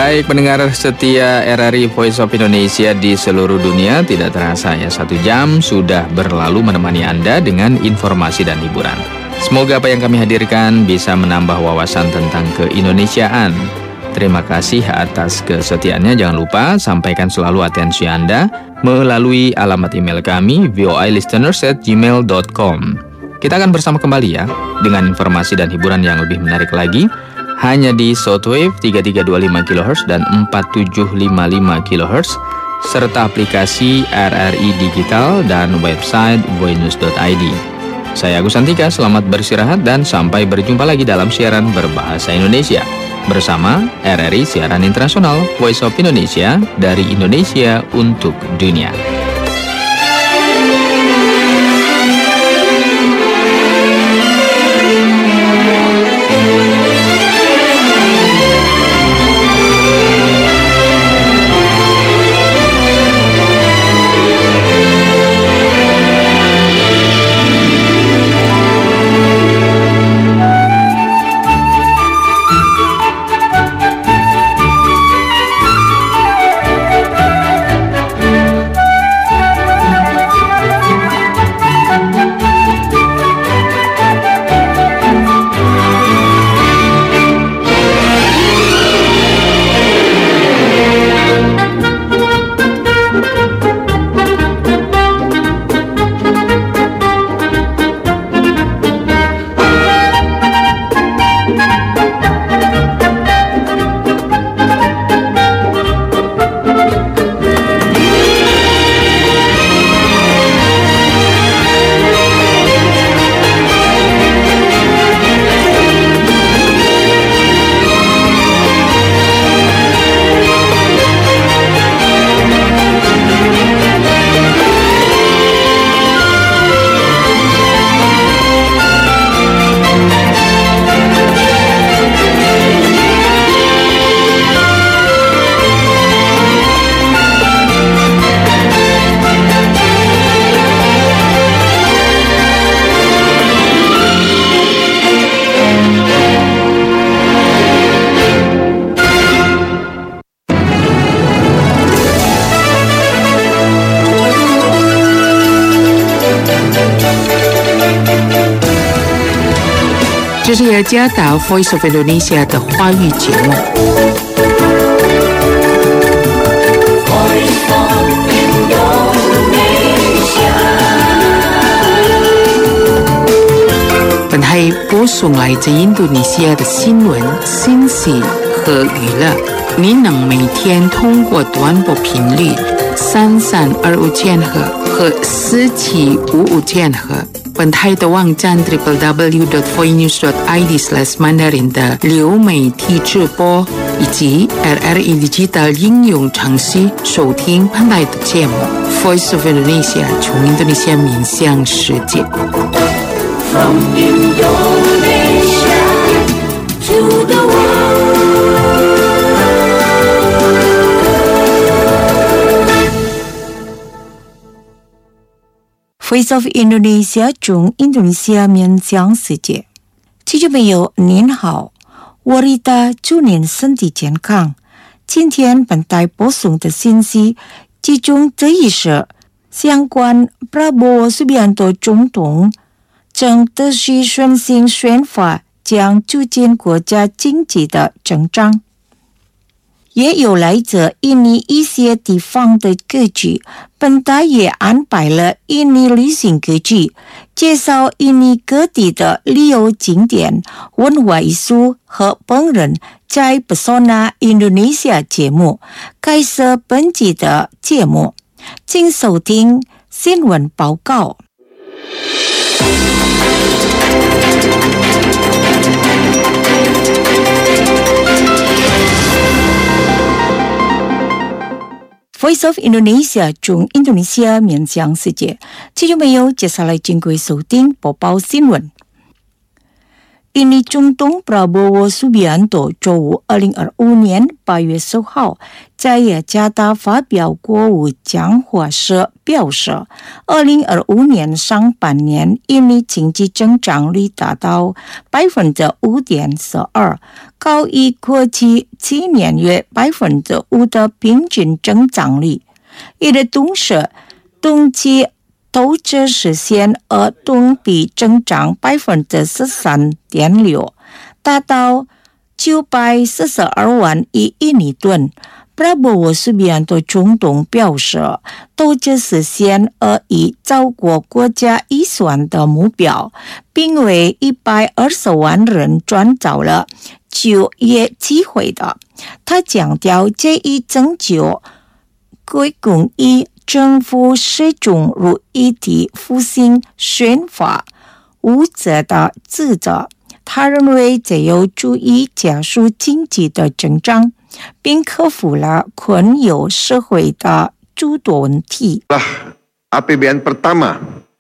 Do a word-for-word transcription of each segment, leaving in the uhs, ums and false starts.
Baik pendengar setia R R I Voice of Indonesia di seluruh dunia, tidak terasa ya satu jam sudah berlalu menemani Anda dengan informasi dan hiburan. Semoga apa yang kami hadirkan bisa menambah wawasan tentang keindonesiaan. Terima kasih atas kesetiaannya. Jangan lupa sampaikan selalu atensi Anda melalui alamat email kami v o i listeners at gmail dot com. Kita akan bersama kembali ya dengan informasi dan hiburan yang lebih menarik lagi. Hanya di Shortwave tiga tiga dua lima kilohertz dan empat tujuh lima lima kilohertz serta aplikasi R R I Digital dan website voinews dot i d. Saya Agus Santika, selamat beristirahat dan sampai berjumpa lagi dalam siaran berbahasa Indonesia bersama R R I Siaran Internasional Voice of Indonesia dari Indonesia untuk dunia. 这是雅加达 Voice of Indonesia 的华语节目。本台播送来自印度尼西亚的新闻、信息和娱乐。您能每天通过短波频率三三二五千赫和四七五五千赫。本台的网站 double-u double-u double-u dot voinews dot i d slash mandarin 的流媒体直播以及 R R I Digital 应用程序收听本台的节目 Voice of Indonesia 从印度尼西亚面向世界。From Indonesia to the world。Voice of Indonesia 中印度尼西亚面向世界。听众朋友您好，我丽达祝您身体健康。今天本台播送的信息集中这一是相关 Prabowo Subianto 总统正德系顺行选法将促进国家经济的增长。也有来自印尼一些地方的歌剧，本台也安排了印尼旅行歌剧，介绍印尼各地的旅游景点、文化艺术和本人在 Pesona Indonesia 节目。开始本集的节目，请收听新闻报告。Voice of Indonesia 中印度尼西亚面向世界。听众朋友，接下来经过收听播报新闻。 印尼总统 Prabowo Subianto 周五二零二五年八月十号在雅加达发表国务讲话时表示，二零二五年上半年印尼经济增长率达到 百分之五点四二， 高于国际七年约 百分之五 的平均增长率。与此同时，冬季投资实现额同比增长 百分之十三点六， 达到九百四十二万亿印尼盾。Prabowo Subianto 总统表示，投资实现额已超过国家预算的目标，并为一百二十万人创造了就业机会的。他强调，这一拯救归功于政府始终如一体复兴宣发无责的职责。他认为这有助于加速经济的增长，并克服了困扰社会的诸多问题。 A P B N pertama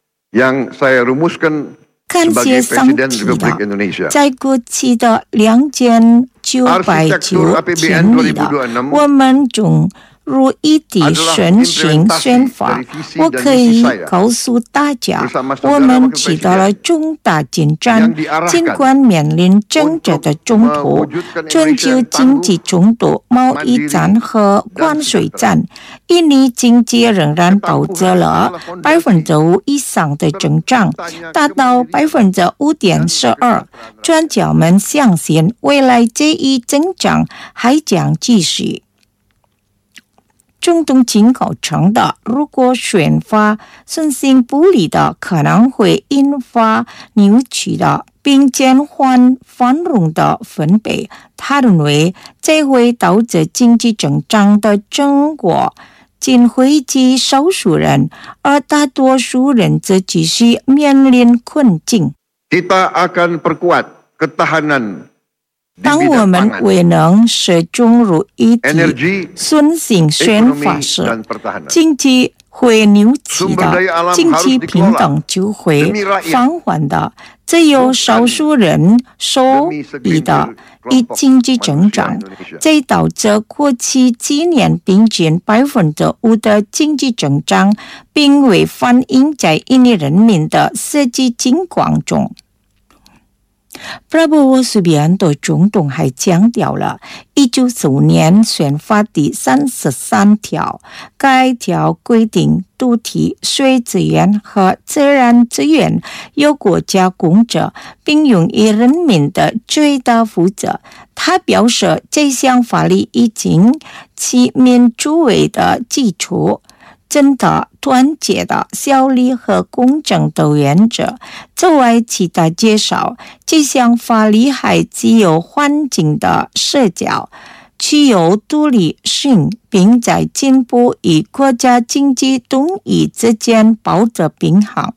yang saya rumuskan sebagai Presiden Republik Indonesia. 在过去的两千九百九天里的，我们中如一体顺行宣发，我可以告诉大家，我们取得了重大进展。尽管面临争执的冲突，全球经济冲突、贸易战和关税战，印尼经济仍然保持了 百分之五 以上的增长，达到 百分之五点四二。专家们相信，未来这一增长还将继续。总统警告称的，如果宣发顺行不利的，可能会引发扭曲的并减缓繁荣的分配。他认为，这会导致经济增长的成果仅惠及少数人，而大多数人则继续面临困境。 Kita akan perkuat ketahanan 当我们未能始终如一体顺行宣发时，经济会扭曲的，经济平等就会放缓的。只有少数人受益的以经济增长，这导致过去几年平均 百分之五 的经济增长，并未反映在印尼人民的实际情况中。Prabowo Subianto 总统还强调了一九四五年选发第三十三条，该条规定土地、水资源和自然资源由国家控制，并用于人民的最大负责。他表示，这项法律已经起民主为的基础，真的团结的效率和公正的原则。作为其他介绍，这项法律还具有环境的视角，具有独立性，并在进步与国家经济动议之间保持平衡。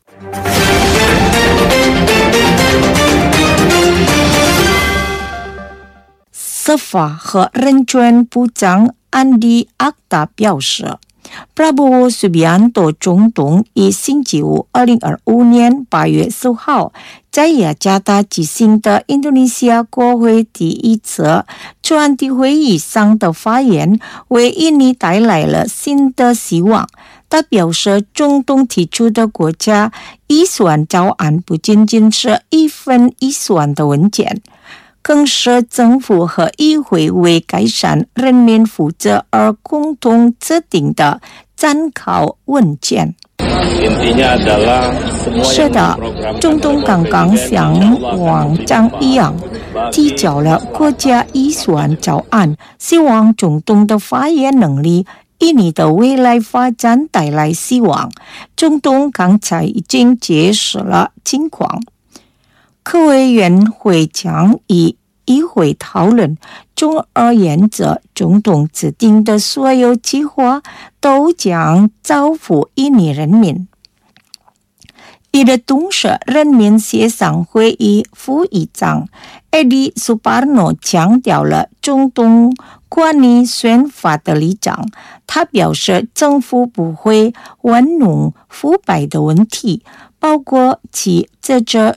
司法和人权部长安迪阿达表示，Prabowo Subianto 总统于星期五二零二五年八月十号在雅加达举行的印度尼西亚国会第一次专题会议上的发言，为印尼带来了新的希望。他表示，总统提出的国家预算草案不仅仅是一份预算的文件，更是政府和议会为改善人民福祉而共同制定的参考文件。是的，总统刚刚像往常一样提交了国家预算草案，希望总统的发言能力为你的未来发展带来希望。总统刚才已经解释了情况。各委员会将与议会讨论。总而言之，总统制定的所有计划都将造福印尼人民。与此同时，人民协商会议副议长 Edi Suparno 强调了总统关于宣发的立场。他表示，政府不会玩弄腐败的问题，包括其这这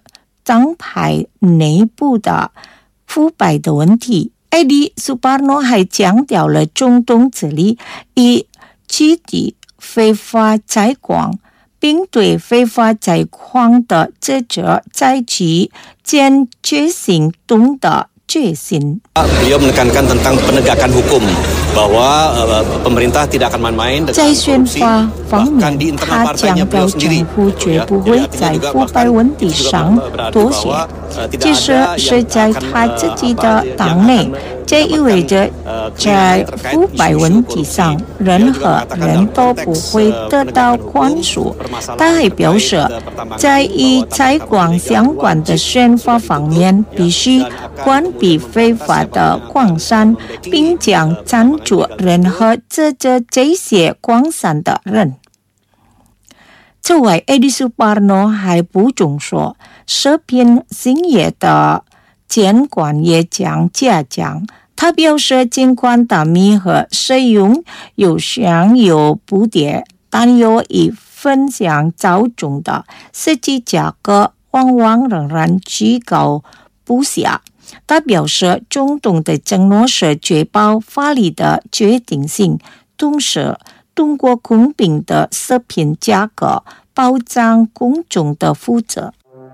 党派内部的腐败的问题。Edi Suparno 还强调了中东治理以取缔非法采矿，并对非法采矿的职责采取坚决行动的决心。 Beliau menekankan tentang penegakan hukum bahwa pemerintah tidak akan main-main dengan korupsi. bahkan di internal partainya beliau sendiri绝不会在腐败问题上妥协，即使是在他自己的党内，这意味着在腐败问题上任何人都不会得到宽恕。他还表示，在与采矿相关的宣发方面，必须关闭非法的矿山，并将赞助任何制作这些矿山的人。此外 Edi Suparno 还补充说，食品兴业的监管也将加强。他表示，尽管大米和食用油上有补贴，但由于分享较重的实际价格往往仍然居高不下。他表示，中东的承诺是确保法律的决定性，同时通过公平的食品价格保障公众的负责。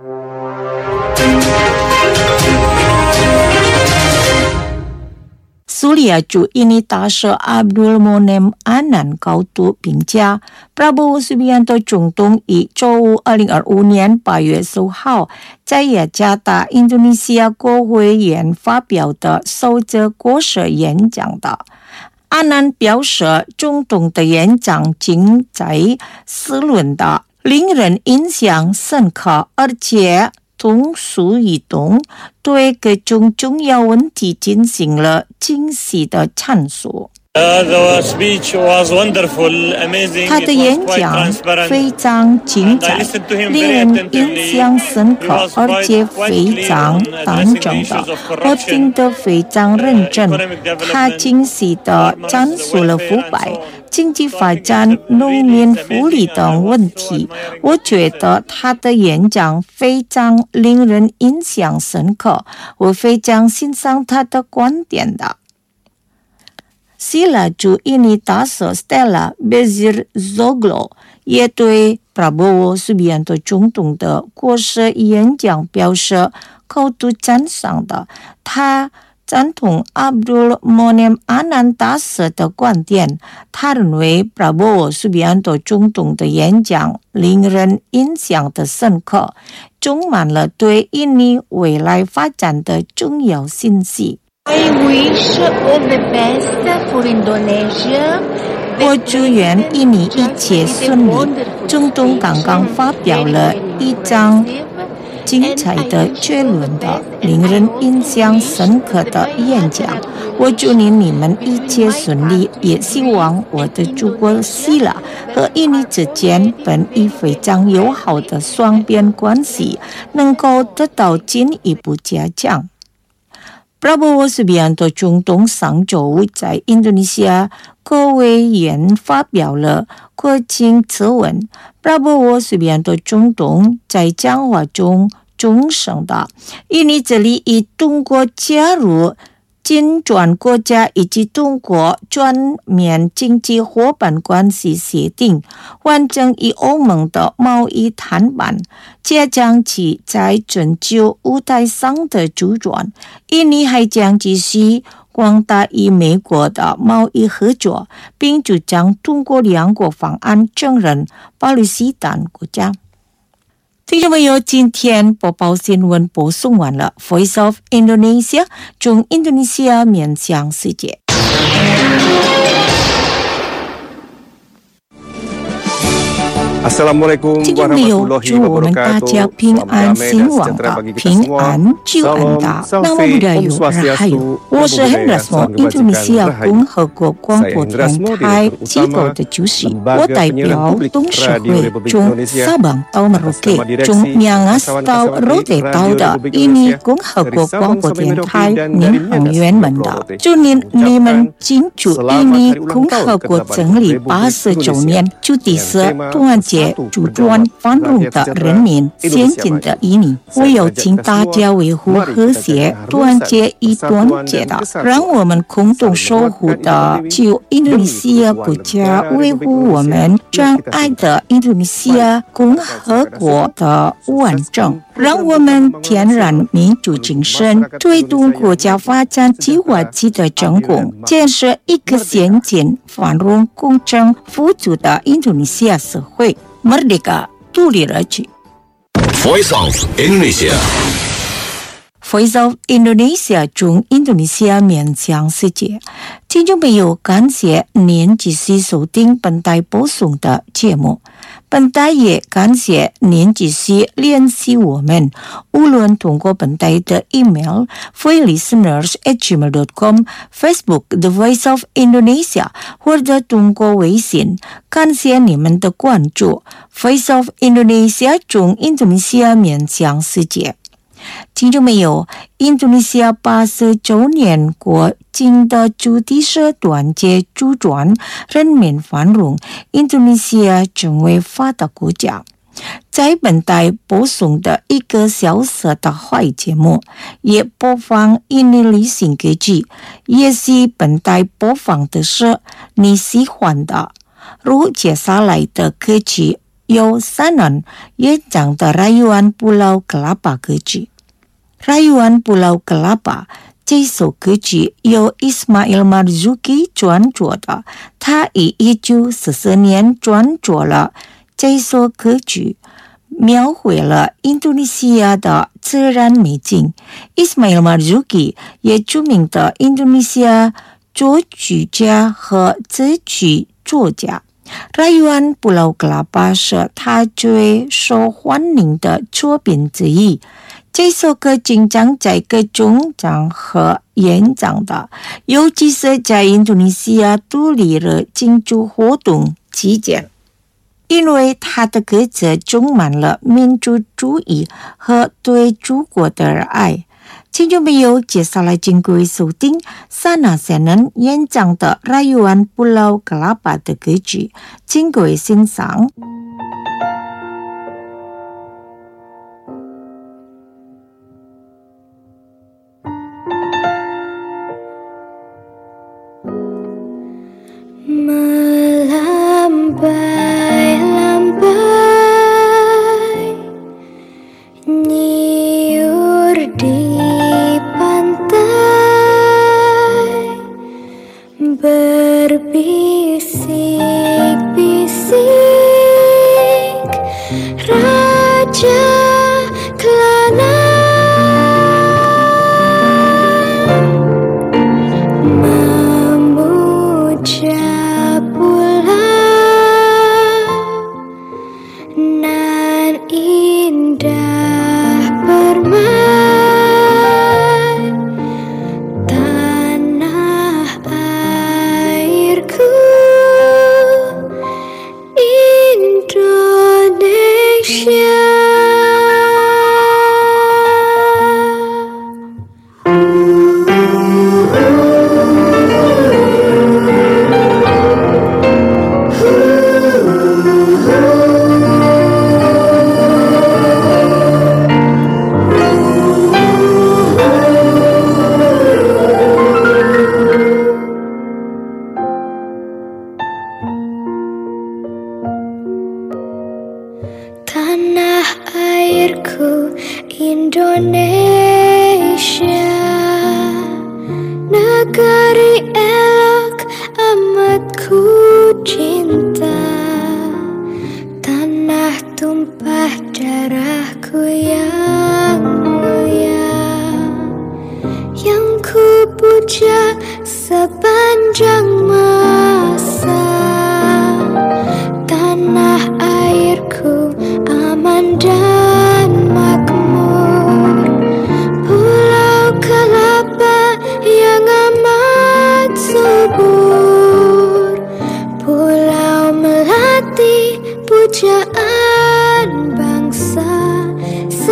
苏利亚驻印尼大使 Abdul Monem Anand 高度评价 Prabowo Subianto 总统于周五二零二五年八月十五号在雅加达印度尼西亚国会院发表的首则国事演讲的。阿南表示，总统的演讲精彩思论的，令人印象深刻，而且通俗易懂，对各种重要问题进行了精细的阐述。他的演讲非常精彩，令人印象深刻，而且非常当真的，我听得非常认真。他精细地阐述了腐败、经济发展、农民福利等问题。我觉得他的演讲非常令人印象深刻，我非常欣赏他的观点的。Sila 驻印尼大使 Stella Bezirzoglu 也对 Prabowo Subianto 总统的国事演讲表示高度赞赏的。他赞同 Abdul Monem Anand 大使的观点，他认为 Prabowo Subianto 总统的演讲令人印象的深刻，充满了对印尼未来发展的重要信息。 I wish all the best for Indonesia. 我祝愿印尼一切顺利。总统刚刚发表了一张精彩的结论的、令人印象深刻的演讲。我祝愿你们一切顺利，也希望我的祖国希腊和印尼之间本已非常友好的双边关系能够得到进一步加强。Prabowo Subianto 总统上周五在印度尼西亚国会院发表了国情咨文。Prabowo Subianto 总统在讲话中重申的，印尼这里已通过加入金砖国家以及中国全面经济伙伴关系协定，完成与欧盟的贸易谈判，加强其在全球舞台上的主权。印尼还将继续广大与美国的贸易合作，并主张通过两国方案承认巴勒斯坦国家。听众朋友，今天播报新闻播送完了。Voice of Indonesia 从印度尼西亚面向世界。听众朋友，祝我们大家平安兴旺的、平安久安的。那么的有还有，我是很热衷印度尼西亚共和国广播电台机构的主席，我代表董事会从沙邦到马罗克，从苗阿斯到罗德岛的印尼共和国广播电台民航员们的，祝您你们庆祝印尼共和国成立八十周年，祝的是同安界主权繁荣的人民先进的移民，唯有请大家维护和谐、团结与团结的，让我们共同守护的旧印度尼西亚国家，维护我们真爱的印度尼西亚共和国的完整，让我们天然民主精神推动国家发展计划期的成功，建设一个先进、繁荣、公正、富足的印度尼西亚社会。Merdeka, tuli raci. Voice of Indonesia. Voice of Indonesia 中印度尼西亚面向世界，听众朋友，感谢您继续收听本台播送的节目。本台也感谢您继续联系我们，无论通过本台的 email voicelisteners at gmail dot com、Facebook The Voice of Indonesia， 或者通过微信。感谢你们的关注。Voice of Indonesia 中印度尼西亚面向世界。听众朋友，印度尼西亚八十周年国庆的主题是团结主权、人民繁荣，印度尼西亚成为发达国家。在本台播送的一个小时的话语节目，也播放印尼流行歌曲，也是本台播放的是你喜欢的。如接下来的歌曲有三人演唱的Rayuan Pulau Kelapa 歌曲。Rayuan Pulau Kelapa 这首歌曲由 Ismail Marzuki 创作的，他以一九四四年创作了这首歌曲，描绘了印度尼西亚的自然美景。Ismail Marzuki 也著名的印度尼西亚作曲家和词曲作家。Rayuan Pulau Kelapa 是他最受欢迎的作品之一。这首歌经常在各种场合演唱的，尤其是在印度尼西亚独立日庆祝活动期间，因为他的歌词充满了民族主义和对祖国的爱。听众朋友，接下来请各位收听三那些人演唱的 Rayuan Pulau Kelapa 的歌曲，请各位欣赏。 Melambai-lambai nyiur di pantai, berbisik-bisik Raja Kelana memuja tanah airku Indonesia, negeri elok amat ku cinta, tanah tumpah darahku yang mulia, yang ku puja sepanjang masa. Tanah airku aman dan makmur, Pulau Kelapa yang amat subur, Pulau Melati pujaan bangsa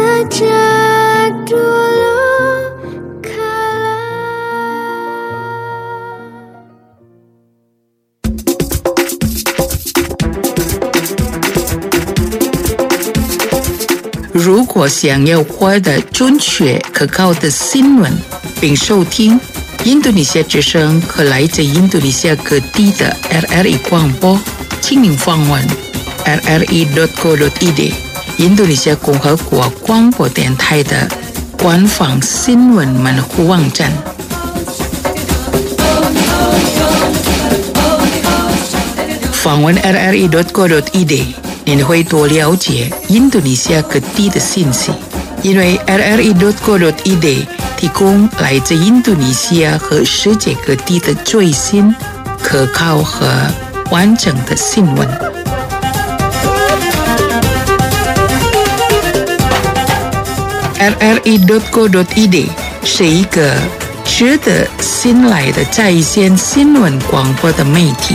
如果想要获得准确可靠的新闻，并收听印度尼西亚之声和来自印度尼西亚各地的 R R I 广播，请您访问 r r i dot co dot i d 印度尼西亚共和国广播电台的官方新闻门户网站。访问 r r i dot co dot i d， 您会多了解印度尼西亚各地的信息，因为 r r i dot co dot i d 提供来自印度尼西亚和世界各地的最新、可靠和完整的新闻。r r i dot co dot i d 是一个值得信赖的在线新闻广播的媒体。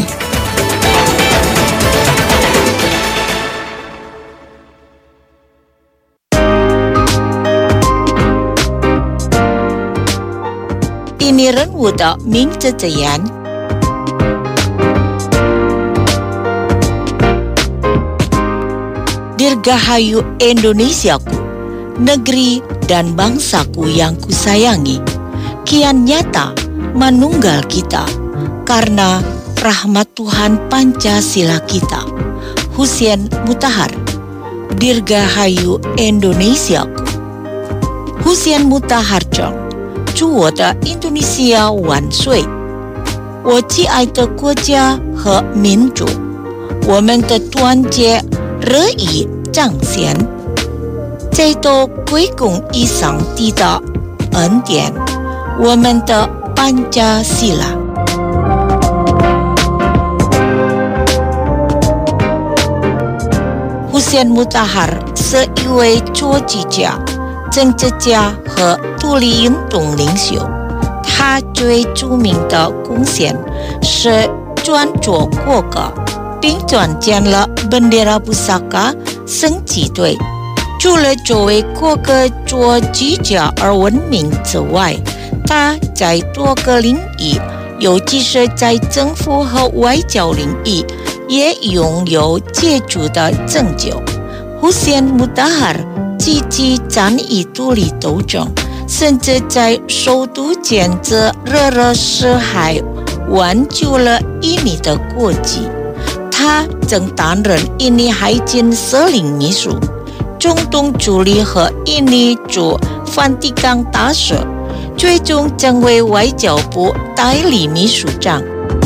印尼人物的名字怎样？Dirgahayu Indonesiaku, negeri dan bangsaku yang kusayangi, kian nyata menunggal kita karena rahmat Tuhan Pancasila kita. Hussein Mutahar, Dirgahayu Indonesiaku. Hussein Mutahar Chong， 祝我的印度尼西亚万岁！我亲爱的国家和民族，我们的团结日益彰显。再多归功于上帝的恩典，我们的班加西拉。Hussein Mutahar 是一位作曲家、政治家和独立运动领袖。他最著名的贡献是创作国歌，并创建了 Bendera Pusaka 升旗队。除了作为国歌作曲家而闻名之外，他在多个领域，尤其是在政府和外交领域，也拥有杰出的成就。Hussein Mutahar 积极参与独立斗争，甚至在首都建设热热死海，挽救了印尼的国籍。他曾担任印尼海军司令秘书、总统助理和印尼驻梵蒂冈大使，最终成为外交部代理秘书长。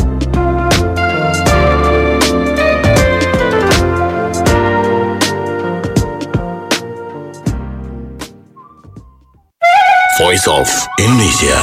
Voice of Indonesia。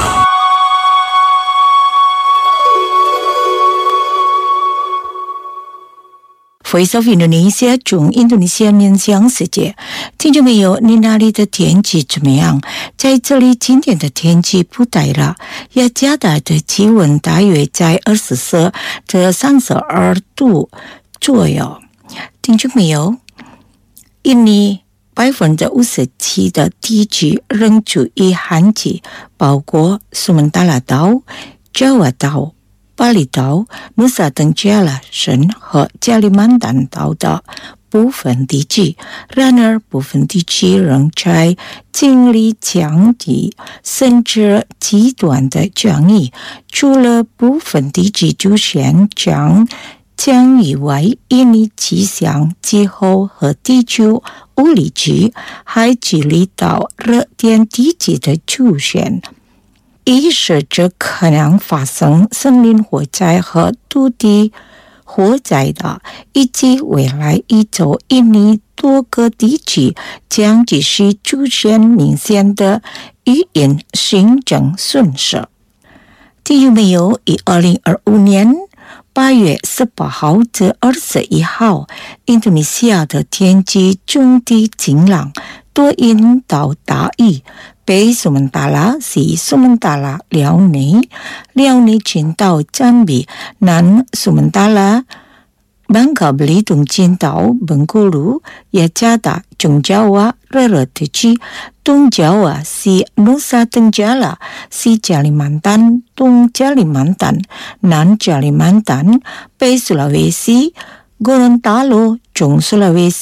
Voice of Indonesia 中印度尼西亚面向世界，听众朋友，你那里的天气怎么样？在这里，今天的天气不太热，雅加达的气温大约在二十四至三十二度左右。听众朋友，印尼百分之五十七的地区仍处于旱季，包括苏门答腊岛、爪哇岛、巴厘岛、努萨登加拉省和加里曼丹岛的部分地区。然而，部分地区仍在经历强敌甚至极端的降雨。除了部分地区出现降降雨外，印尼气象气候和地区物理局还注意到热点地区的出现，预示着可能发生森林火灾和土地火灾的，以及未来一周印尼多个地区将继续出现明显的语言行政损失。听众朋友，以二零二五年八月十八号至二十一号，印度尼西亚的天气中低晴朗，多云到大雨。北苏门答腊、西苏门答腊、辽宁、辽宁群岛、赞比、南苏门答腊、班卡布里东群岛、本古鲁、雅加达、中爪哇、热热地区、东爪哇、西努萨登加拉、西加里曼丹、东加里曼丹、南加里曼丹、北苏拉维西、哥伦达罗、中苏拉维西、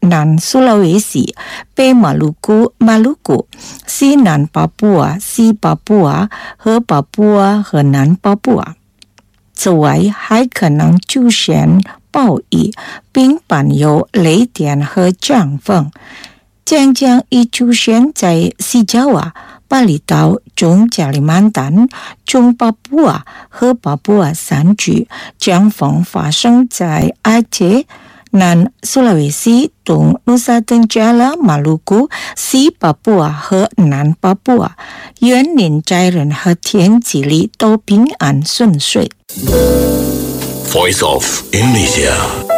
南苏拉维西、北马鲁古、马鲁古、西南巴布亚、西巴布亚和巴布亚和南巴布亚。此外，还可能出现暴雨，并伴有雷电和阵风，将将已出现在西爪哇、巴厘岛、中加里曼丹、中巴布亚和巴布亚山区，阵风发生在阿切、南苏拉维西、东努萨登加拉、马鲁古、西巴布亚和南巴布亚，愿您在人和天气里都平安顺遂。 Voice of Indonesia。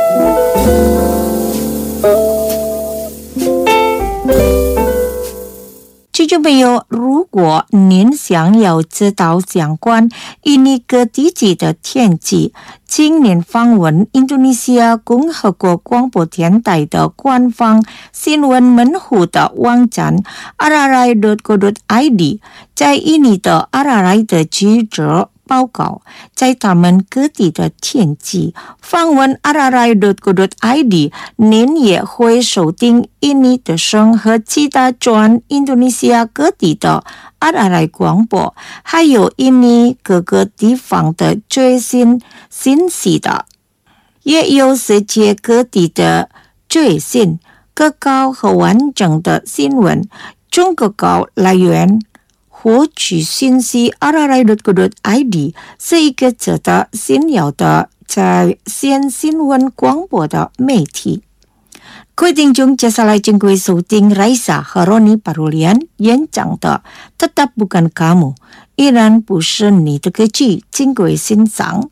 听众朋友，如果您想要知道相关印尼各地区的天气，请您访问印度尼西亚共和国广播电台的官方新闻门户的网站 r r i dot co dot i d， 在印尼的 r r i 的记者报告在他们各地的天气。访问 r r i dot co dot i d， 您也会收听印尼的声和其他全印度尼西亚各地的 R R I 广播，还有印尼各个地方的最新信息的，也有世界各地的最新、可靠和完整的新闻。中可靠来源获取信息 r r i dot co dot i d 是一个值得信赖的在线新闻广播的媒体。各位听众，接下来请各位收听 Raisa 和 Roni Parulian 演讲的 Tetap Bukan Kamu， 依然不是你的歌曲，请各位欣赏。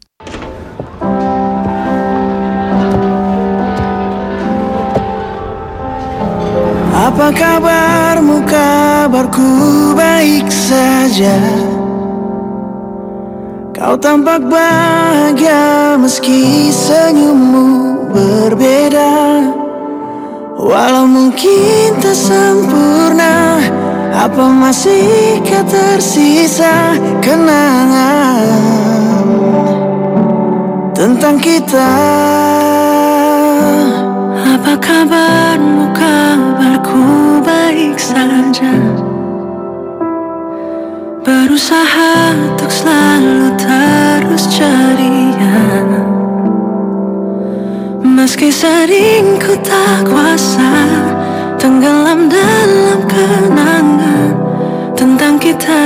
Apa kabarmu? Kabarku baik saja. Kau tampak bahagia meski senyummu berbeda. Walau mungkin tak sempurna, apa masihkah tersisa kenangan tentang kita? Apa kabarmu? Kabarku baik saja. Berusaha untuk selalu terus ceria, meski sering ku tak kuasa tenggelam dalam kenangan tentang kita,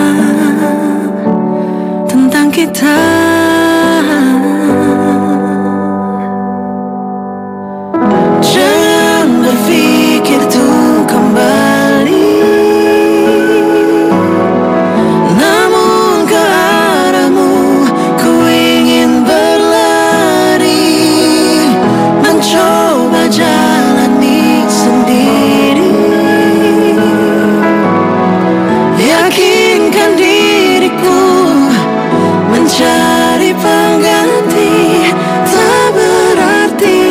tentang kita. Jangan berpikir tuh kembali, namun ke arahmu ku ingin berlari, mencoba jalani sendiri, yakinkan diriku mencari pengganti tak berarti.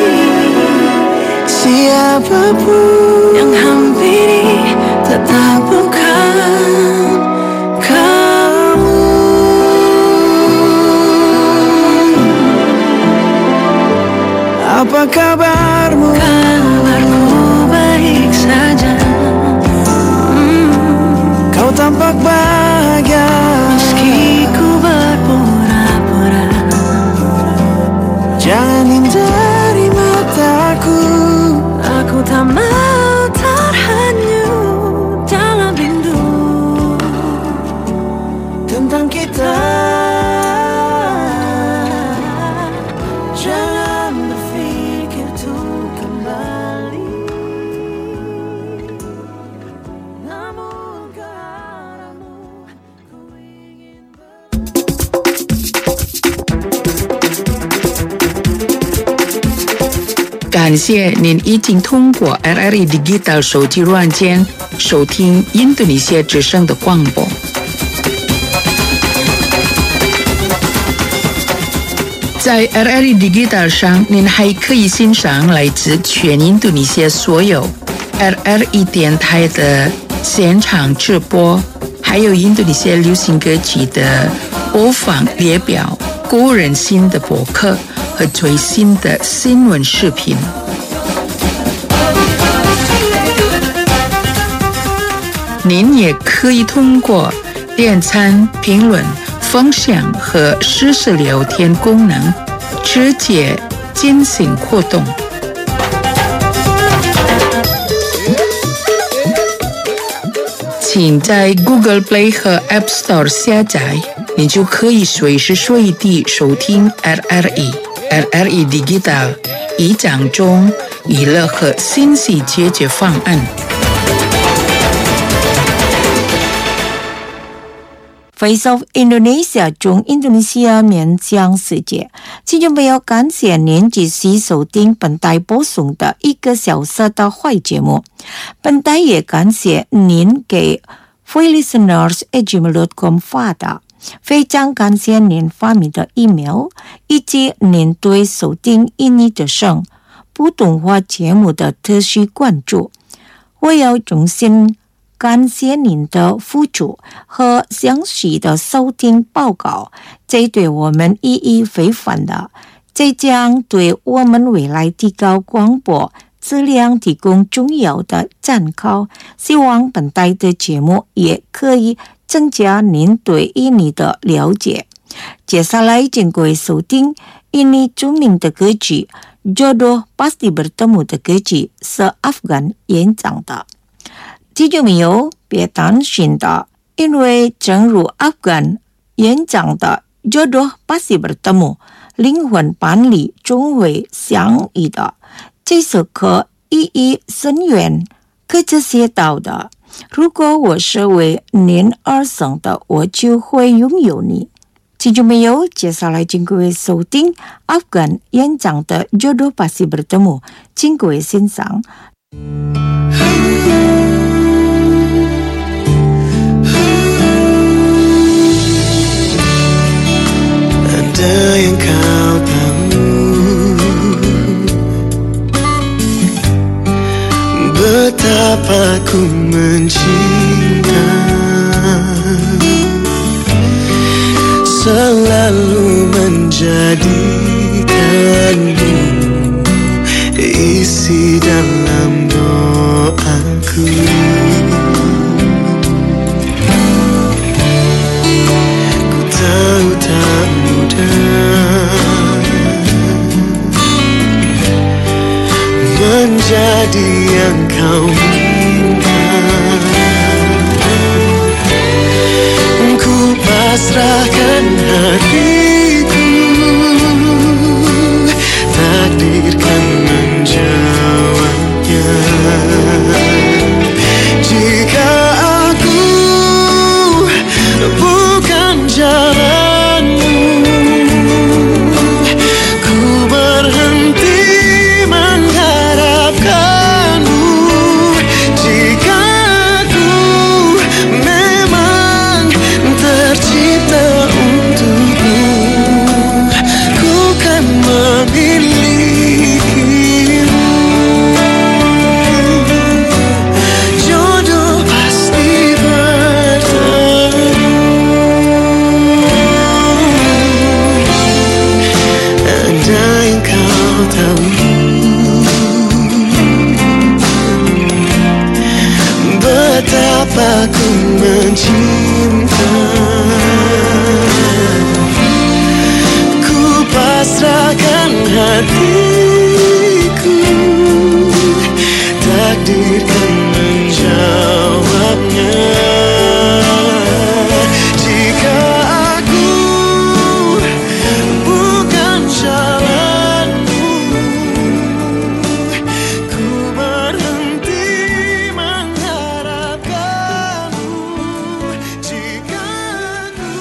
Siapapun yang hampiri tetap bukan kamu. Apa kabarmu? Kabarku baik saja. hmm. Kau tampak bahagia meski ku berpura-pura. Jangan hindari mataku, aku tak mau terhanyut dalam rindu tentang kita. Jangan berpikir tuh kembali, namun ke arahmu ku ingin ber... 感谢您已经通过 R R I Digital 手机软件收听印度尼西亚之声的广播。在 R R I Digital 上，您还可以欣赏来自全印度尼西亚所有 R R I 电台的现场直播，还有印度尼西亚流行歌曲的播放列表、个人新的博客和最新的新闻视频。 您也可以通过点赞、评论、分享和实时聊天功能直接进行互动。请在 Google Play 和 App Store 下载，你就可以随时随地收听 R R E。R R E Digital 以讲中娱乐和信息解决方案。Voice of Indonesia 中印度尼西亚面向世界，听众朋友，感谢您继续收听本台播送的一个小时的会节目。本台也感谢您给 voicelisteners at gmail dot com 发的。非常感谢您发明的 email 以及您对收听印尼之声普通话节目的特殊关注。我要衷心感谢您的付出和详细的收听报告，这对我们意义非凡的，这将对我们未来提高广播质量提供重要的参考。希望本台的节目也可以增加您对印尼的了解。接下来请各位收听印尼著名的歌曲 Jodoh Pasti Bertemu 的歌曲是阿富汗演唱的。听众朋友别担心的，因为正如阿富汗演唱的 Jodoh Pasti Bertemu 灵魂伴侣终会相遇的，这首歌意义深远，可是写到的，如果我是为您而生的，我就会拥有你。听众朋友，接下来请各位收听阿富汗演唱的 Jodoh Pasti Bertemu， 请各位欣赏。 Ada yang kau tahu, betapa ku mencinta, selalu menjadikanmu isi dalam doaku. Ku tahu tak menjadi yang kau minta, ku pasrahkan hatiku, takdirkan menjawabnya. Jika aku bukan jalanmu, ku berhenti mengharapkanmu. Jika aku memang tercipta untukmu, ku kan memilikimu. Jodoh pasti bertemu. Andai kau tahu betapa ku mencinta, ku pasrahkan hatiku, takdirkan menjawabnya. Jika aku bukan jalanmu, ku berhenti mengharapkanmu. Jika aku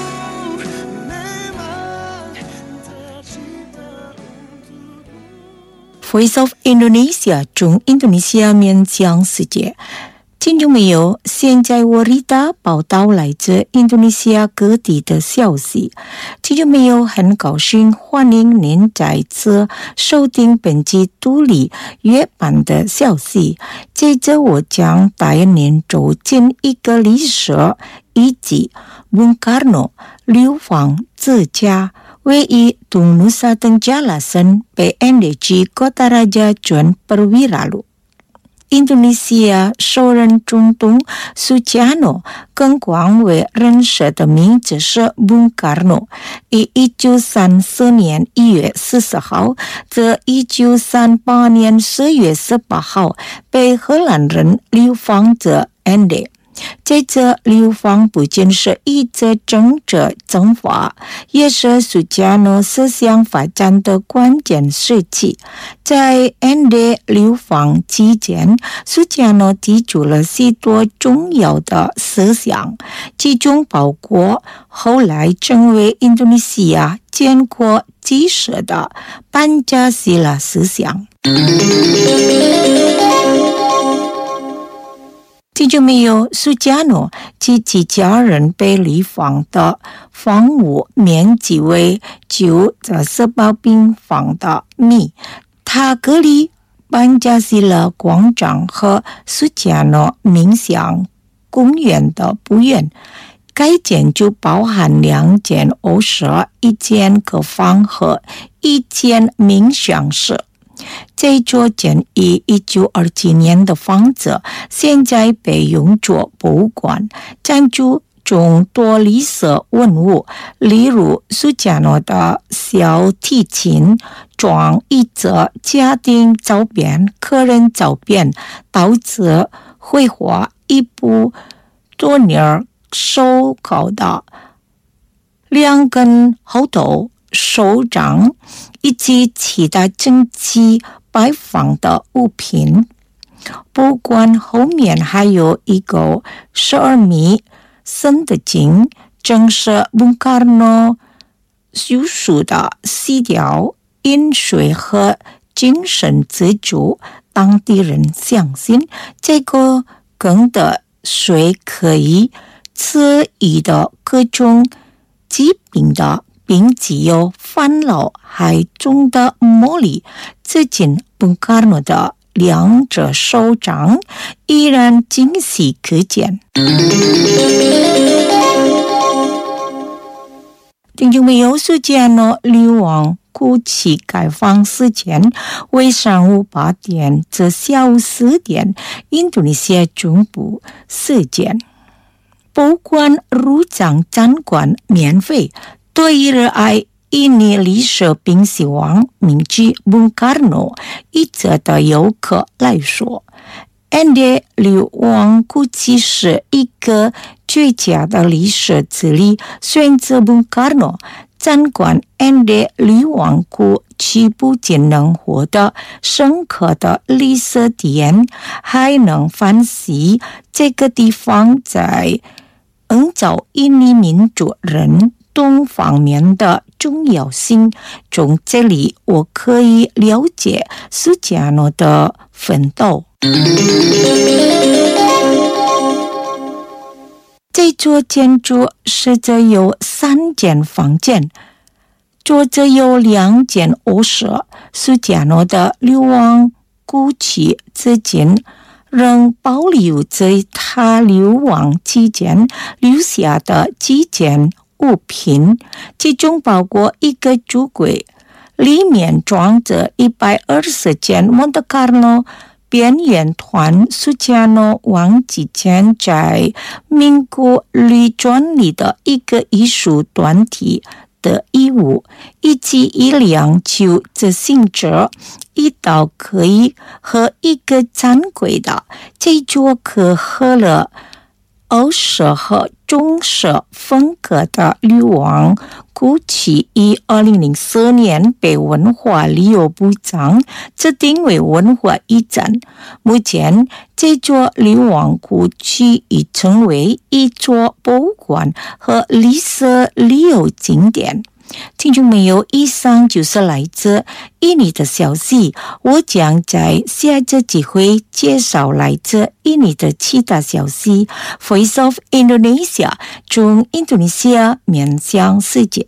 memang tercipta untukmu. Voice of Indonesia 中印度尼西亚面向世界。听众朋友，现在我为大家报道来自印度尼西亚各地的消息。听众朋友，很高兴欢迎您再次收听本期独立粤版的消息。接着我将带您走进一个历史遗迹 Bung Karno 流亡之家，位于东努沙登加拉森 P N D G Kota Raja John Perwira Lu。 印度尼西亚首任总统苏加诺更广为人识的名字是 Bung Karno， 于一九三四年一月四十号至一九三八年十月十八号被荷兰人流放者 Ende。这次流放不仅是一则政治政法，也是苏加诺思想发展的关键时期。在 Ende 流放期间，苏加诺提出了许多重要的思想，其中包括后来成为印度尼西亚建国基石的班加西拉思想。这就没有苏加诺及其家人被流放的房屋面积为九十八平方的米，他隔离班加西拉广场和苏加诺冥想公园的不远。该建筑包含两间卧室、一间客房和一间冥想室。这座建于一九二七年的房子现在被用作博物馆，展出众多历史文物，例如苏加诺的小提琴、装一则家庭照片、个人照片、陶瓷绘画、一部多年手稿的两根猴头手掌，以及其他整齐摆放的物品。博物馆后面还有一个十二米深的井，正是 Bung Karno 叙述的西调、饮水和精神支柱。当地人相信，这个井的水可以治愈的各种疾病的，并具有返老还中的魔力。至今 Bung Karno 的两者手掌依然清晰可见。听众朋友，苏加诺流亡古迹开放时间为上午八点至下午四点，印度尼西亚中部时间。博物馆入场参观免费，对于热爱印尼历史并希望铭记 Bung Karno 一则的游客来说， Ende 流亡古迹是一个绝佳的历史之旅。选择 Bung Karno 参观 Ende 流亡古迹，不仅能获得深刻的历史体验，还能反思这个地方在营造印尼民族人东方面的重要性。从这里我可以了解苏加诺的奋斗。这座建筑实则有三间房间，左则有两间卧室。苏加诺的流亡古迹至今仍保留在他流亡期间留下的几件物品，其中包括一个橱柜，里面装着一百二十件蒙特卡洛编演团苏加诺亡之前在民国旅专里的一个艺术团体的衣物，以及一辆旧自行车，一道可以和一个展柜的这座可合了欧式和中式风格的流亡古迹，于二零零四年被文化旅游部长指定为文化遗产。目前这座流亡古迹已成为一座博物馆和历史旅游景点。听众朋友，以上就是来自印尼的消息，我将在下次机会介绍来自印尼的其他消息。 Voice of Indonesia 从印度尼西亚面向世界。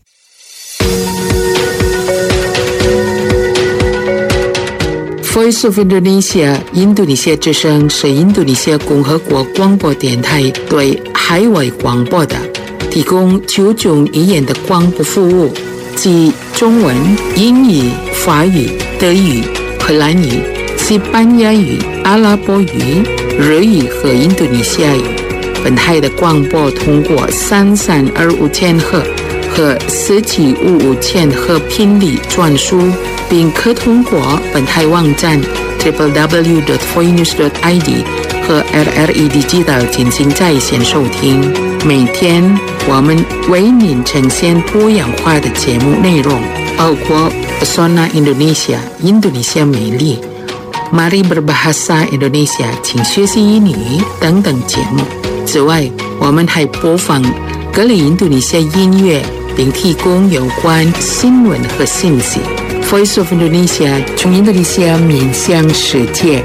Voice of Indonesia 印度尼西亚之声是印度尼西亚共和国广播电台对海外广播的提供九种语言的广播服务，即中文、英语、法语、德语、荷兰语、 西班牙语、阿拉伯语、日语和印度尼西亚语。本台的广播通过三三二五千赫和四七五五千赫频率传输，并可通过本台网站 double-u double-u double-u dot foinews dot i d 和 R R E Digital 进行在线收听。每天我们为您呈现多样化的节目内容，包括 Pesona Indonesia 印度尼西亚美丽、Mari Berbahasa Indonesia 请学习英语等等节目。此外，我们还播放各类印度尼西亚音乐，并提供有关新闻和信息。Voice of Indonesia 从印度尼西亚面向世界。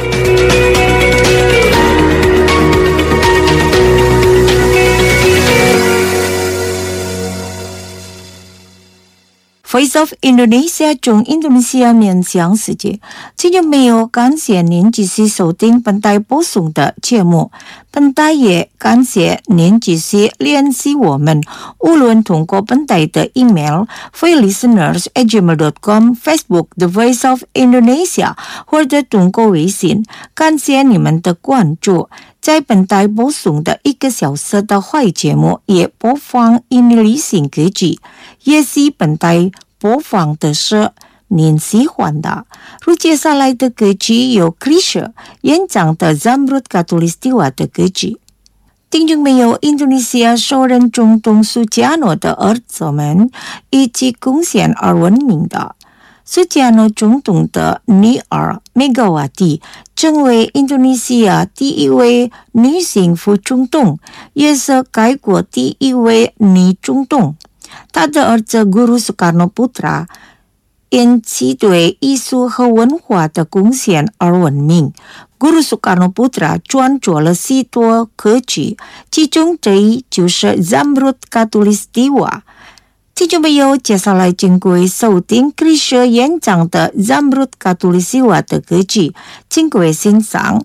Voice of Indonesia 从印度尼西亚面向世界。听众朋友，感谢您继续收听本台播送的节目。本台也感谢您继续联系我们，无论通过本台的 email voicelisteners at gmail dot com、Facebook The Voice of Indonesia， 或者通过微信。感谢你们的关注。在本台播送的一个小时的会节目，也播放印尼流行歌曲，也是本台播放的是您喜欢的。如接下来的歌曲有 Krisha 演唱的 Zamrud Khatulistiwa 的歌曲。听众朋友，印度尼西亚首任总统苏加诺的儿子们一起贡献而闻名的。苏加诺总统的女儿 Megawati 成为印度尼西亚第一位女性副总统，也是该国第一位女总统。他的儿子 Guru Soekarno Putra 因其对艺术和文化的贡献而闻名。Guru Soekarno Putra 创作了许多歌曲，其中之一就是 Zamrud Khatulistiwa。听众朋友，接下来请各位收听 Krisha 演唱的 Zamrud Khatulistiwa 的歌曲，请各位欣赏。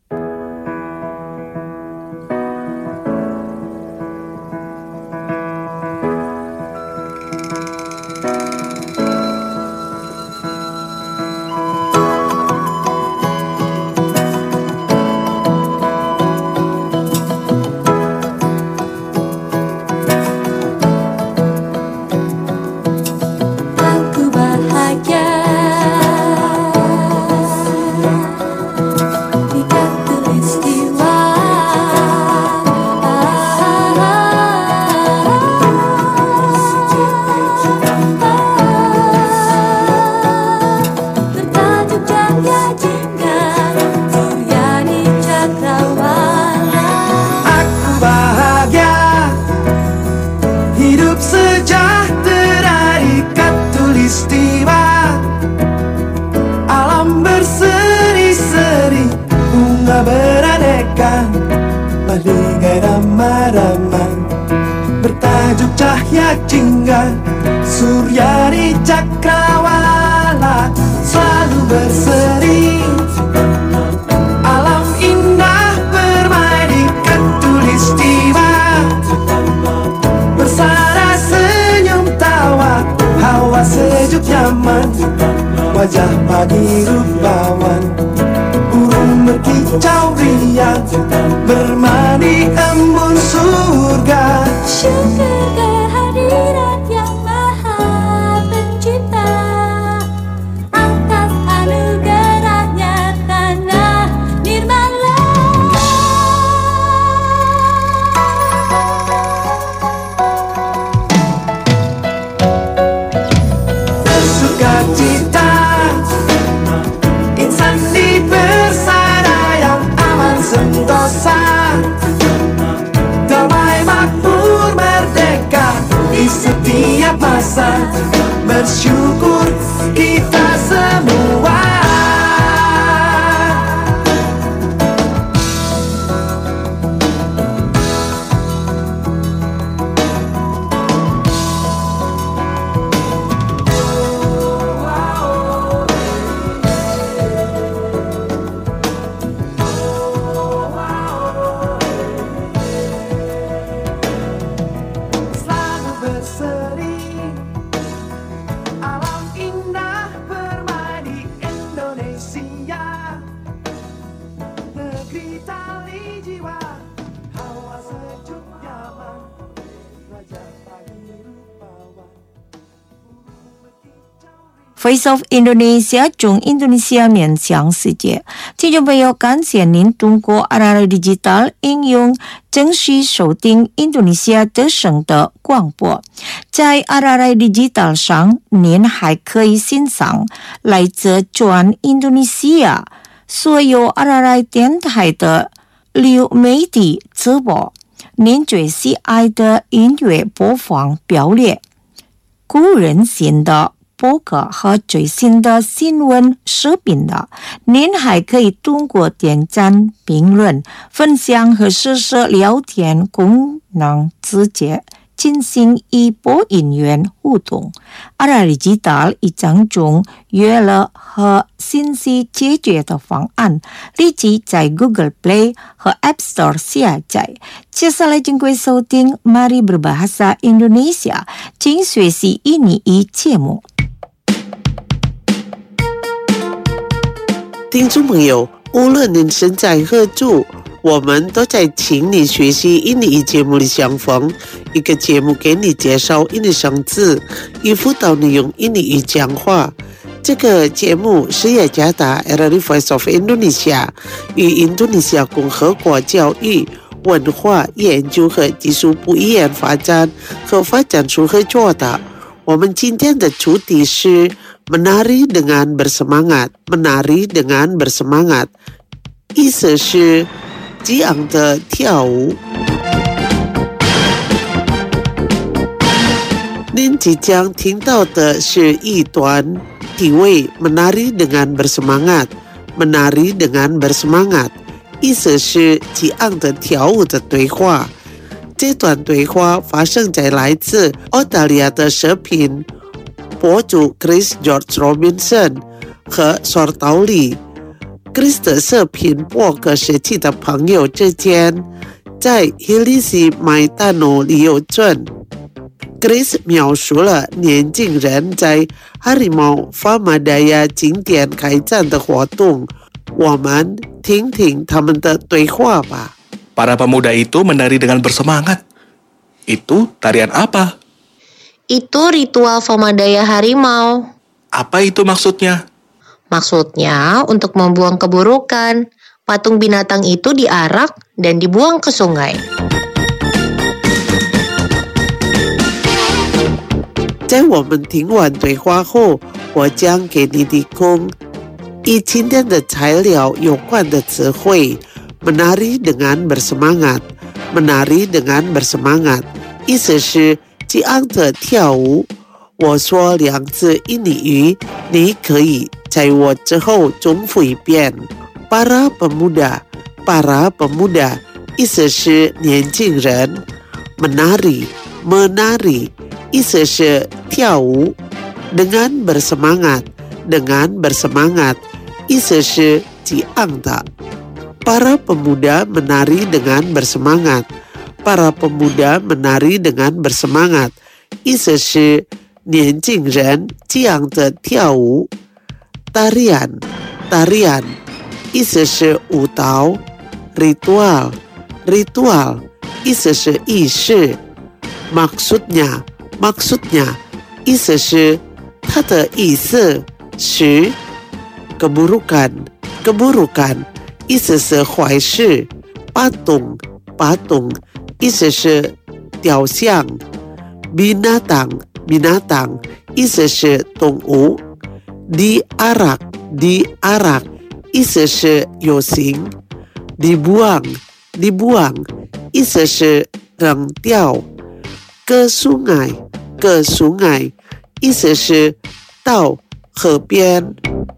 Bertajuk Cahya Jingga, Suryani Cakrawala, selalu berseri. Alam indah bermain di Khatulistiwa, bersara senyum tawa, hawa sejuk nyaman, wajah pagi rupawan, burung berkicau riang, bermani embun surga. Syukur kehadiran yang maha pencipta, atas anugerahnya tanah nirmala. Bersuka cita, insan di persada yang aman sentosa. negeri tali jiwa, hawa sejuk nyaman, wajah pagi rupawan, burung berkicau Voice of Indonesia 中印度尼西亚面向世界，听众朋友，感谢您通过 R R I Digital 应用正式收听印度尼西亚的省的广播。在 R R I Digital 上，您还可以欣赏来自全印度尼西亚所有 R R I 电台的流媒体直播，您最喜爱的音乐播放表列，个人性的播客和最新的新闻视频的，您还可以通过点赞、评论、分享和实时聊天功能直接进行一波音乐互动。R R I Digital 一张中娱乐和信息解决的方案，立即在 Google Play 和 App Store 下载。接下来请各位收听 Mari Berbahasa Indonesia 请学习印尼语节目。 听众朋友，无论您身在何处，我们都在请你学习印尼语节目里相逢，一个节目给你介绍印尼生字，以辅导你用印尼语讲话。这个节目是雅加达 R R I Voice of Indonesia 与印度尼西亚共和国教育、文化研究和技术部语言发展和发展处合作的。我们今天的主题是menari dengan bersemangat, menari dengan bersemangat， 意思是激昂的跳舞。您即将听到的是一段题为 menari dengan bersemangat, menari dengan bersemangat， 意思是激昂的跳舞的对话。这段对话发生在来自澳大利亚的视频博主 Chris George Robinson 和 Sortauli Chris 的视频播客时期的朋友之间，在 Hilisi Maitano 旅游村 Chris 描述了年轻人在 Harimau Famadaya 景点开展的活动，我们听听他们的对话吧。 Para pemuda itu menari dengan bersemangat. Itu tarian apa? Itu ritual Famadaya harimau. Apa itu maksudnya? Maksudnya untuk membuang keburukan. Patung binatang itu diarak dan dibuang ke sungai. 在我们听完对话后，我将给你提供与今天的材料有关的词汇。menari dengan bersemangat, menari dengan bersemangat， 意思是激昂的跳舞。我说两次印尼语，你可以在我之后重复一遍。para pemuda, para pemuda， 意思是年轻人。menari, menari， 意思是跳舞。dengan bersemangat, dengan bersemangat， 意思是激昂的。Para pemuda menari dengan bersemangat. Para pemuda menari dengan bersemangat， 意思是年轻人激昂的跳舞。Tarian, tarian， 意思是舞蹈。Ritual, ritual， 意思是仪式。Maksudnya, maksudnya， 意思是它的意思是。Keburukan, keburukan，意思是坏事。patung, patung， 意思是雕像。binatang, binatang， 意思是动物。diarak, diarak， 意思是游行。dibuang, dibuang， 意思是扔掉。ke sungai, ke sungai， 意思是到河边。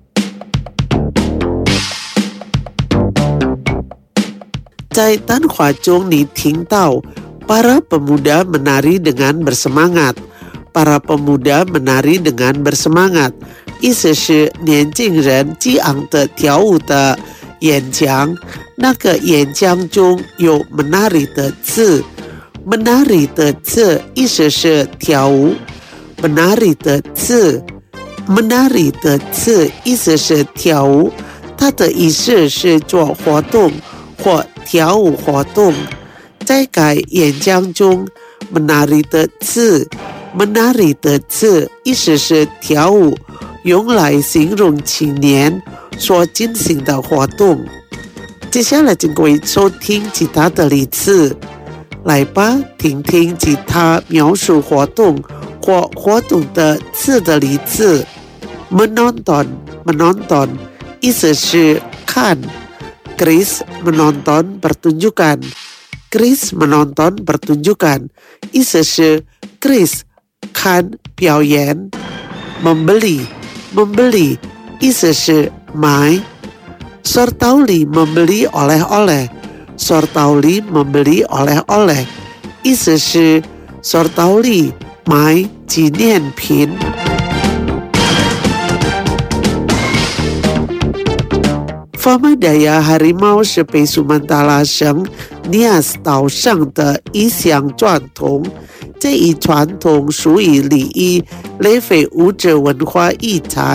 在谈话中你听到 para pemuda menari dengan bersemangat， para pemuda menari dengan bersemangat， 意思是年轻人激昂的跳舞的演讲。那个演讲中有 menari 的字， menari 的字意思是跳舞。menari 的字 menari 的字意思是跳舞，它的意思是做活动。 或跳舞活动。在该演讲中 menari 的字 menari 的字意思是跳舞，用来形容青年所进行的活动。接下来请各位收听其他的例子，来吧，听听其他描述活动或活动的字的例子。menonton menonton 意思是看。Chris menonton pertunjukan Chris menonton pertunjukan 意思是 Chris 看表演。membeli membeli 意思是买。Sortauli membeli oleh-oleh Sortauli membeli oleh-oleh 意思是 Sortauli 买纪念品。Famadaya harimau 是北苏门答腊省 Nias 岛上的一项传统，这一传统属于礼仪类非物质文化遗产。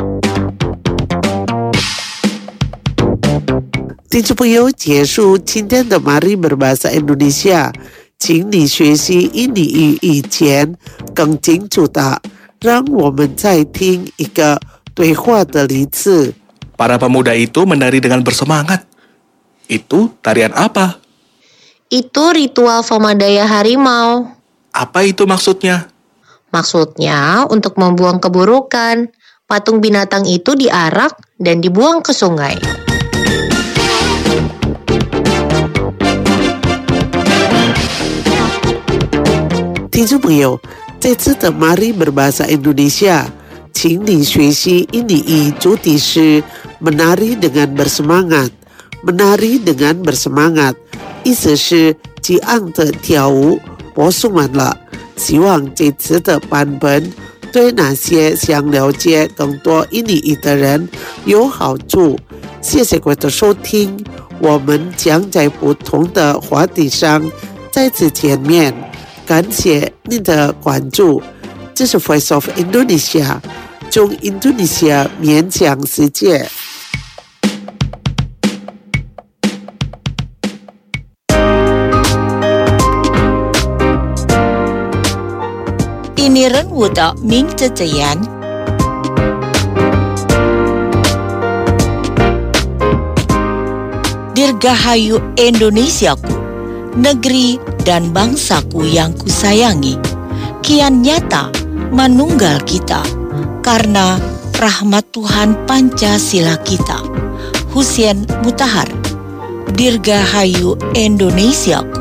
听众朋友，结束今天的 Mari Berbahasa Indonesia， 请你学习印尼语以前更清楚的，让我们再听一个对话的例子。 Para pemuda itu menari dengan bersemangat. Itu tarian apa? Itu ritual Famadaya harimau. Apa itu maksudnya? Maksudnya untuk membuang keburukan. Patung binatang itu diarak dan dibuang ke sungai. 听众朋友，这次的 Mari Berbahasa Indonesia， 请你学习印尼语主题是 menari dengan bersemangat menari dengan bersemangat 意思是激昂的跳舞，播送完了。希望这次的版本对那些想了解更多印尼语的人有好处。谢谢各位的收听，我们将在不同的话题上再次见面。感谢您的关注，这是 Voice of Indonesia， 中 Indonesia 面向世界。 印尼人物的名字怎样？ Dirgahayu Indonesiaku, negeri dan bangsaku yang kusayangi, kian nyata manunggal kita karena rahmat Tuhan Pancasila kita. Hussein Mutahar, Dirgahayu Indonesiaku.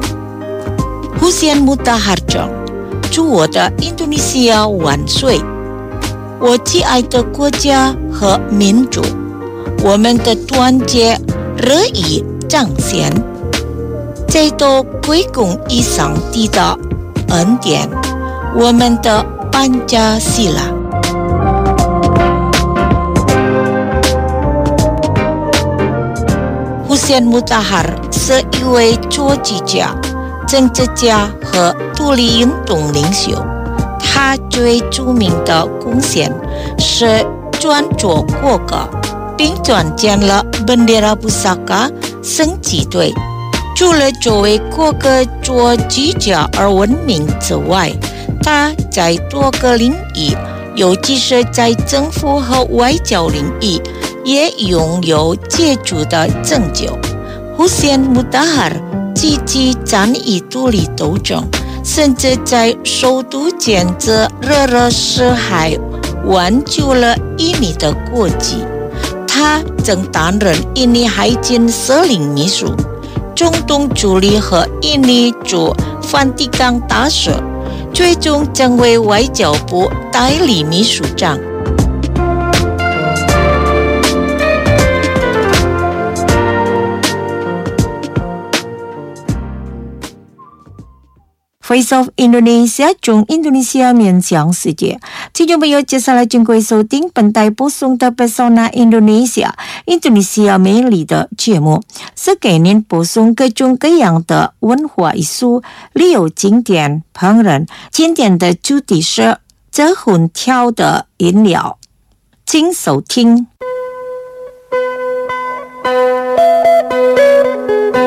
Hussein Mutahar 中，祝我的印度尼西亚万岁！我敬爱的国家和民族，我们的团结日益彰显。这都归功于上帝的恩典，我们的班加西拉。Hussein Mutahar 是一位作曲家、政治家和独立运动领袖。他最著名的贡献是创作国歌，并创建了 Bendera Pusaka 升级队。除了作为国歌作曲家而闻名之外，他在多个领域，尤其是在政府和外交领域，也拥有杰出的成就。Hussein Mutahar 积极参与独立斗争，甚至在首都建设热热死海，挽救了印尼的国籍。他曾担任印尼海军司令秘书、总统助理和印尼驻梵蒂冈大使，最终成为外交部代理秘书长。Voice of Indonesia 中印度尼西亚面向世界，听众朋友，接下来请各位收听本台播送的 Pesona Indonesia 印度尼西亚美丽的节目，是给您播送各种各样的文化艺术、旅游景点、烹饪。今天的主题是这混调的饮料，请收听。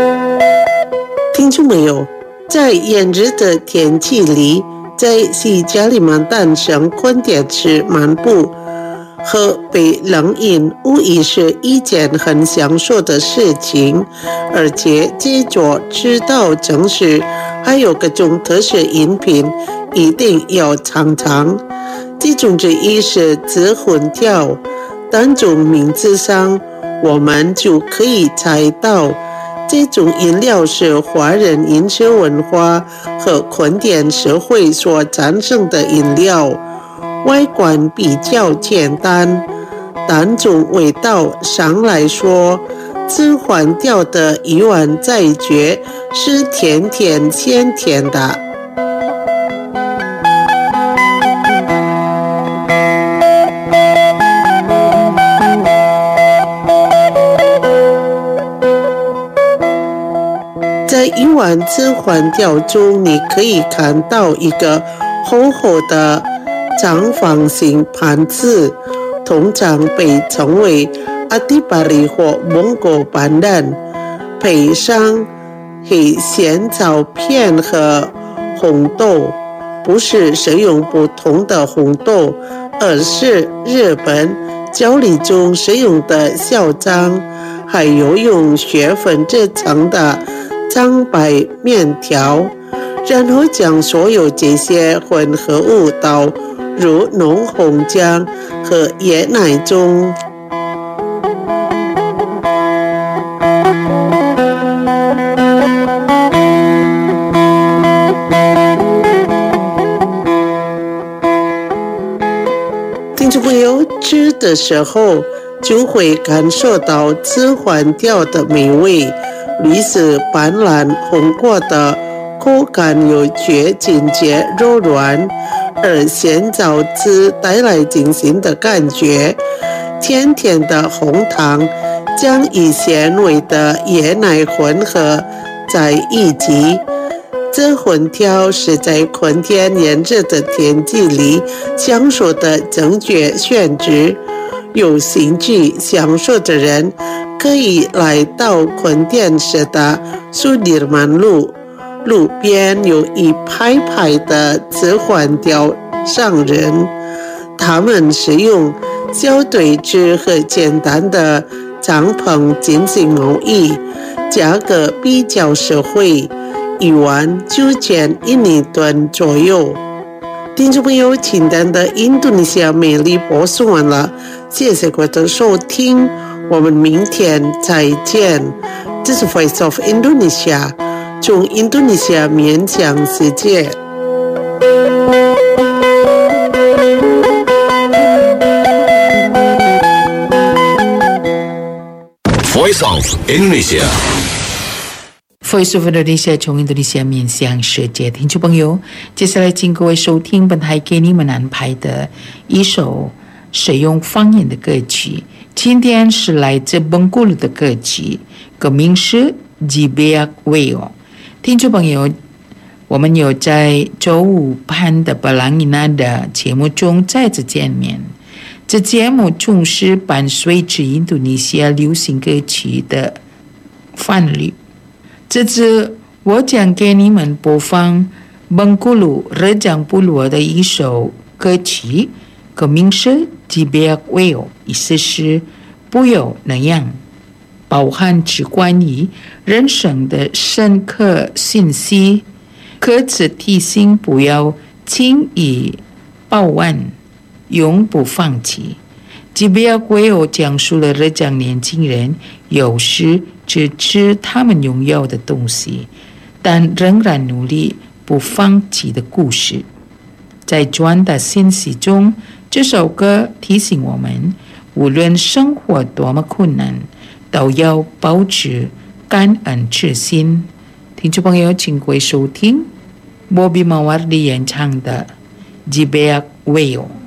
众朋友，在炎热的天气里，在西加里曼丹省昆甸市漫步和被冷饮无疑是一件很享受的事情，而且接着吃到正时还有各种特色饮品一定要尝尝。其中之一是紫魂条，单从名字上我们就可以猜到这种饮料是华人饮食文化和昆甸社会所产生的饮料，外观比较简单，但从味道上来说，紫魂条的一碗在觉是甜甜鲜甜的。在一碗紫魂条中，你可以看到一个厚厚的长方形盘子，通常被称为阿迪巴里或蒙古斑斓，配上黑鲜枣片和红豆，不是使用不同的红豆，而是日本料理中使用的小张，还有用雪粉制成的长白面条，然后将所有这些混合物倒入浓红酱和椰奶中。听众朋友，吃的时候就会感受到紫魂条的美味，绿色斑斓红过的口感有觉紧结柔软，而鲜枣汁带来清新的感觉，甜甜的红糖将以鲜味的椰奶混合在一起。紫魂条是在昆甸炎热的天气里享受的正确选择，有兴趣享受的人可以来到昆甸市的苏迪尔曼路，路边有一排排的紫魂条商人，他们使用小对子和简单的帐篷进行贸易，价格比较实惠，一碗九千印尼盾左右。听众朋友，今天的印度尼西亚美丽播送完了，谢谢各位的收听，我们明天再见。这是 Voice of Indonesia， 从印度尼西亚面向世界。 Voice of Indonesia。Voice of Indonesia 从印度尼西亚面向世界，听众朋友，接下来请各位收听本台给你们安排的一首使用方言的歌曲。今天是来自蒙古的歌曲，歌名是 Jibeak Weo。 听众朋友，我们有在周五潘的巴朗伊娜的节目中再次见面。这节目中是伴随着印度尼西亚流行歌曲的范例。这次我将给你们播放蒙古鲁热江部落的一首歌曲，歌名是 Jibeak Weo， 意思是不要那样，包含着关于人生的深刻信息。歌词提醒不要轻易抱怨，永不放弃。Jibeak Weo 讲述了热江年轻人有时只吃他们拥有的东西，但仍然努力不放弃的故事。在传达信息中，这首歌提醒我们，无论生活多么困难，都要保持感恩之心。听众朋友，请各位收听Bobby Mawardi演唱的 Jibeak Weo。